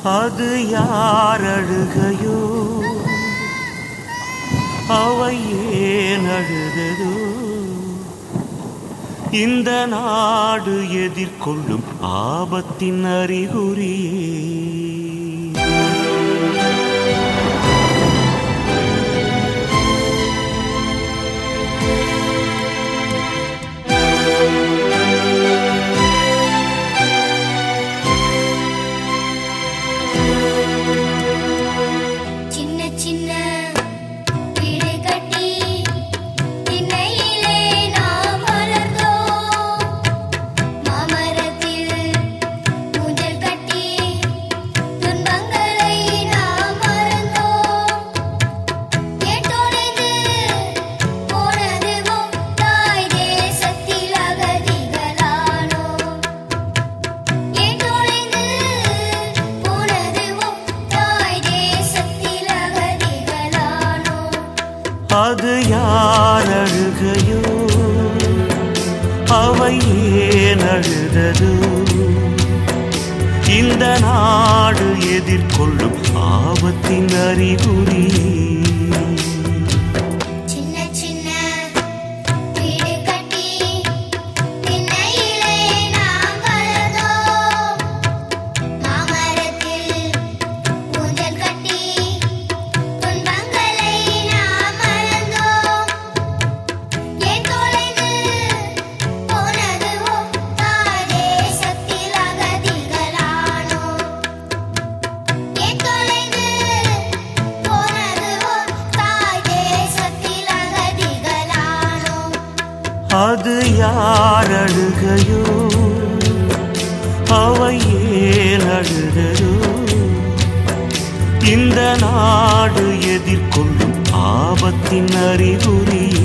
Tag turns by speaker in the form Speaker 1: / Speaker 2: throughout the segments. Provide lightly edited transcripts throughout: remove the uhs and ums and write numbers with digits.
Speaker 1: அது யார் அழுகையோ அவை ஏன் அழுததோ இந்த நாடு எதிர்கொள்ளும் ஆபத்தின் அறிகுறியே அது யார் அழுகையோ அவை ஏன் அழுததோ இந்த நாடு எதிர்கொள்ளும் ஆபத்தின் அறிகுறியே அது யார் அழுகையோ அவை ஏன் அழுததோ இந்த நாடு எதிர்கொள்ளும் ஆபத்தின் அறிகுறியே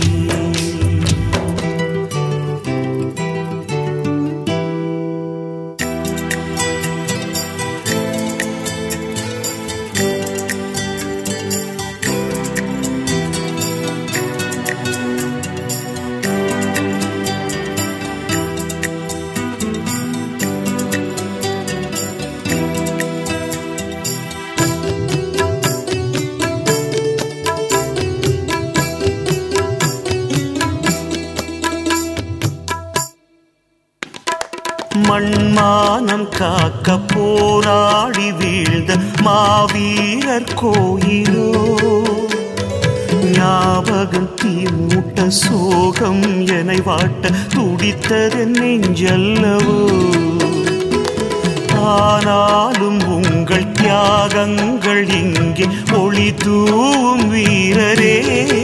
Speaker 1: மண்மானம் காக்க போராடி வீழ்ந்த மாவீரர் கோயிலோ ஞாபகம் தீமூட்ட சோகம் என வாட்ட துடித்ததன் நெஞ்சல்லவோ ஆனாலும் உங்கள் தியாகங்கள் இங்கே ஒளி தூவும் வீரரே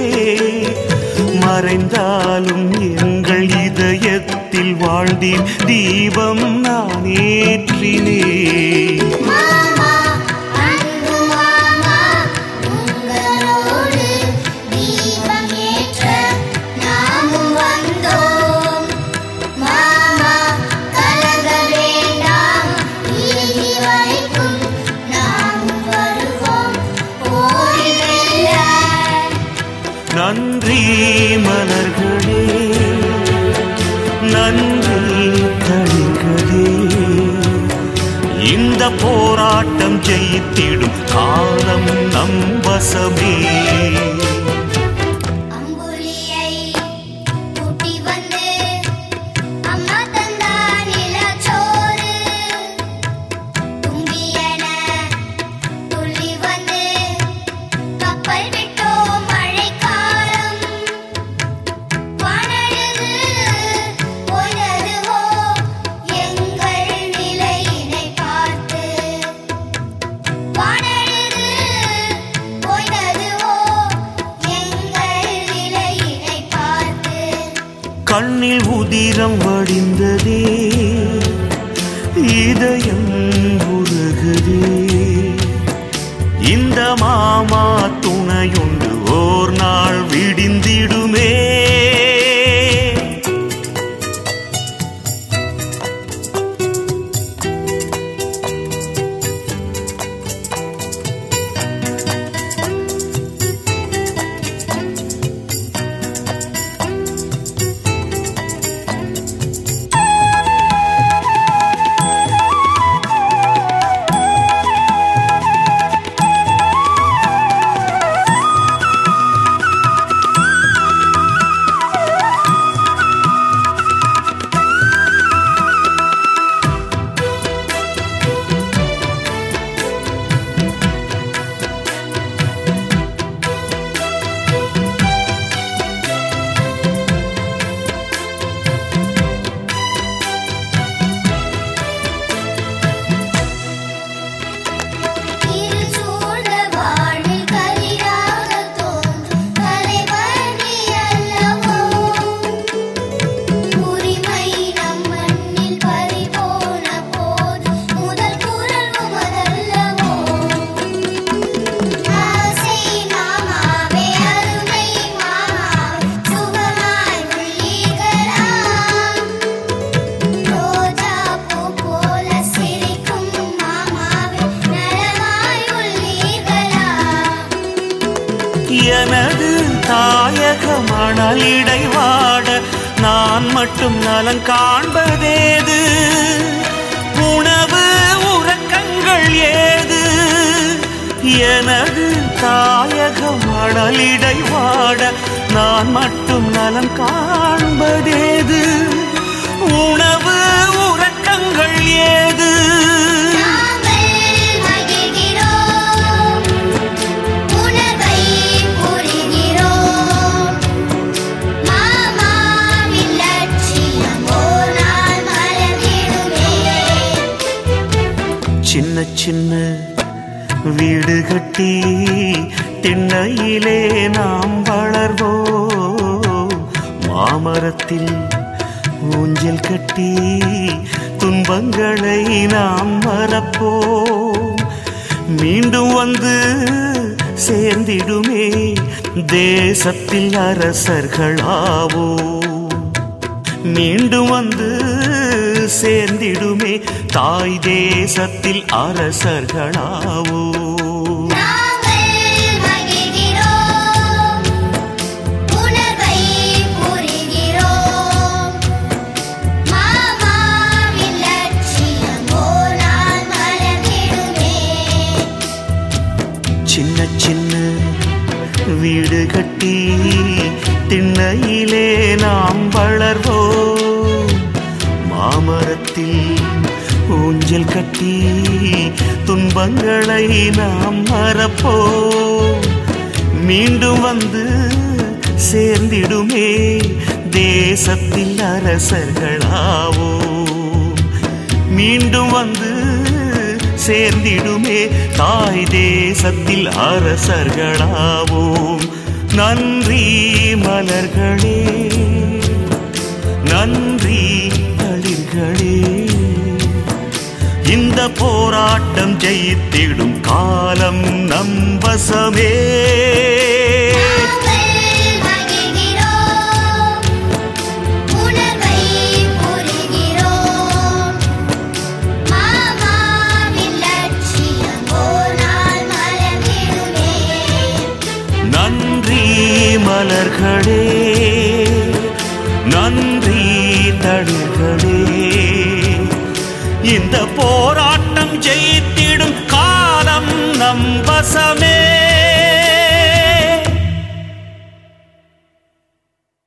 Speaker 1: மறைந்தாலும் எங்கள் இதயத்தில் வாழ்ந்தேன் தீபம் நான் ஏற்றினேன் நன்றி மலர்களே நன்றி தளிர்களே இந்த போராட்டம் ஜெயித்திடும் காலம் நம் வசமே கண்ணில் உதிரம் வடிந்ததே இதயம் உருகுதே இந்த மாமா துணையுண்டு ஓர் நாள் விடிந்திடுமே மணலிடை வாட நான் மட்டும் நலம் காண்பதேது? உணவு உறக்கங்கள் ஏது? எனது தாயக மணலிடை வாட நான் மட்டும் நலம் காண்பதேது? உணவு உறக்கங்கள் ஏது? சின்ன சின்ன வீடு கட்டி திண்ணையிலே நாம் வளர்வோம். மாமரத்தில் ஊஞ்சல் கட்டி துன்பங்களை நாம் மறப்போம். மீண்டும் வந்து சேர்ந்திடுமே தேசத்தில் அரசர்களாவோம். மீண்டும் வந்து சேர்ந்திடுமே தாய் தேசத்தில் அரசர்களாவோம். சின்ன சின்ன வீடு கட்டி திண்ணையிலே நாம் வளர்வோம். மாமரத்தில் ஊஞ்சல் கட்டி துன்பங்களை நாம் மறப்போம். மீண்டும் வந்து சேர்ந்திடுமே தேசத்தில் அரசர்களாவோம். மீண்டும் வந்து சேர்ந்திடுமே தாய் தேசத்தில் அரசர்களாவோம். நன்றி மலர்களே, நன்றி தளிர்களே. இந்த போராட்டம் ஜெயித்திடும் காலம் நம் வசமே. நன்றி மலர்களே, நன்றி தளிர்களே. இந்த போராட்டம் ஜெயித்திடும் காலம் நம் வசமே.